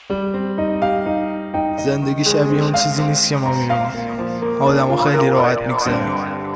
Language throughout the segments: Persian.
زندگی شبیه اون چیزی نیست که ما میبینیم. آدم ها خیلی راحت میگذرن.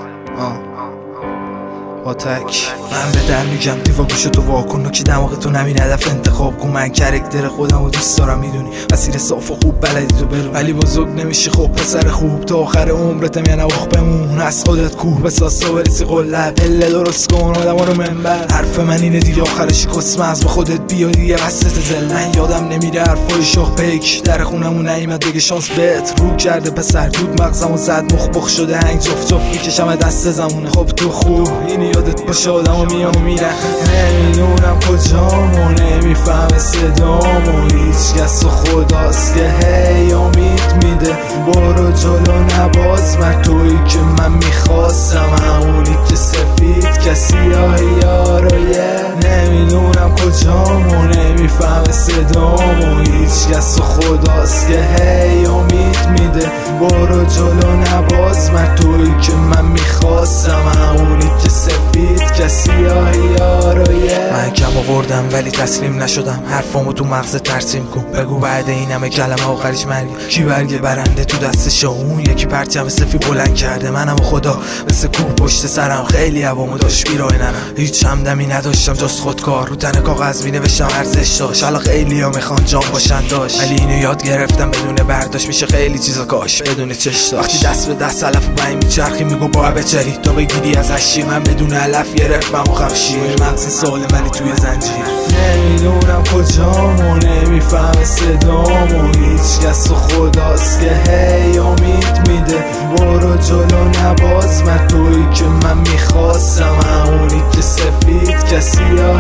آتک من به در میگم دیوا گوشو تو واکن که دماغتو نمین هدف انتخاب کن. من کرکتر خودمو دوست دارم میدونی مسیر صاف و خوب بلدی تو برو، ولی بزرگ نمیشی خب پسر خوب تا آخر عمرت یعنی اوخ بمون از خودت کوه بساز تا برسی قلب اله درست کن آدما رو منبر. حرف من اینه دیگه آخرش کس مغز به خودت بیا دیگه وسط زل. من یادم نمیره حرفای شاخ پیک در خونمون نیامد بگه شانس بهت رو کرده پسر دود مغزمو زد مخ شده هنگ جفت جفت میکشم دست زمونه. خب تو خوب این یادت باشه آدمو میام و میرن نمیدونم کجامو نمیفهمه صدامو هیچکس و خداست که هی امید میده برو جلو نباز من تویی که من میخواستم همونی که سفید کسی یارویه نمیدونم کجامو نمیفهمه صدامو هیچکس و خداست که هی امید میده برو جلو نباز من تویی که من میخواستم همونی که سفید کسی یارویه. من کم آوردم ولی تسلیم نشدم حرفامو تو مغز ترسیم کن بگو بعد این همه کلمه آخرش مرگ کی برگ برنده تو دستش اون یکی پرچم سفید بلند کرده منم و خدا مثل کوه پشت سرم خیلی هوامو داشت بیرای نرم هیچ همدمی نداشتم جز خودکار رو تن کاغذ مینوشتم ارزش داشت حالا خیلی ها میخوان جان باشن داشت ولی اینو یاد گرفتم بدون برداشت میشه خیلی چیزا کاش بدون چش داشت. وقتی دست به دست علف و بین میچرخی میگو باید بچری تا بگیری از هشی من بدون علف گرفتم و خمشیر مغزی سالم ولی توی زنجیر نمیدونم کجامو نمیفهمه صدامو هیچکس و خداست که هی امید میده برو جلو نباز من تویی که من میخواستم همونی که سفید کسی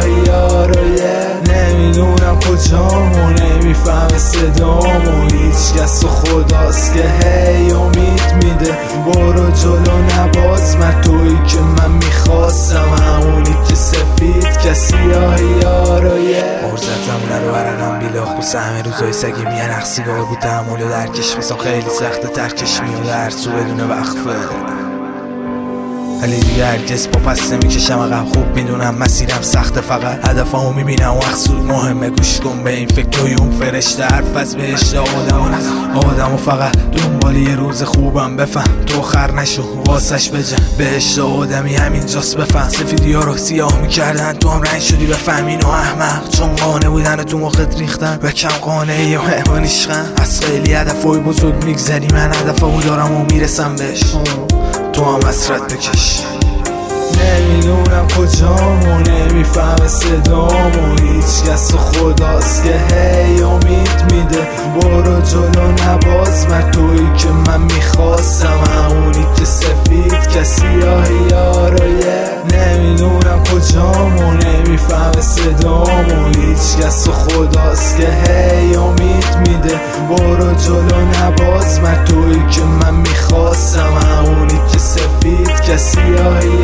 یارویه نمیدونم کجامو نمیفهمه صدامو هیچکس و خداست که هی امید میده برو جلو نباز من تویی که من میخواستم همونی که سفید کسی یارویه. ارزت زمونه رو برنم بیلاخ بوسه همه روزای سگی میان اخسیگاه بود تحمل و درکش بسام خیلی سخته ترکش میاد هر سو بدون وقفه ولی دیگه هرگز با پس نمیکشم عقب خوب میدونم مسیرم سخته فقط هدفمو میبینم و مقصود مهمه گوش کن به این فکر توی اون فرشته حرف از بهشت آدمو فقط دنبال یه روز خوبم بفهم تو خر نشو واسش بجن بهشت آدمی همینجاست بفهم سفیدی ها رو سیاه میکردن تو هم رنگ شدی بفهم اینو احمق چون قانه بودن و تو مخت ریختن و کم قانه یا مهمانیشخن از خیلی هدفای بزرگ میگذری من هدفمو دارم و میرسم بهش تو هم حسرت بکش نمیدونم کجامو نمیفهمه صدامو هیچکس و خداست که هی امید میده برو جلو نباز من تویی که من میخواستم همونی که سفید کسی یارویه نمیدونم کجامو نمیفهمه صدامو هیچکس و خداست که هی امید میده برو جلو نباز من تویی که من میخواستم همونی که سفید کسی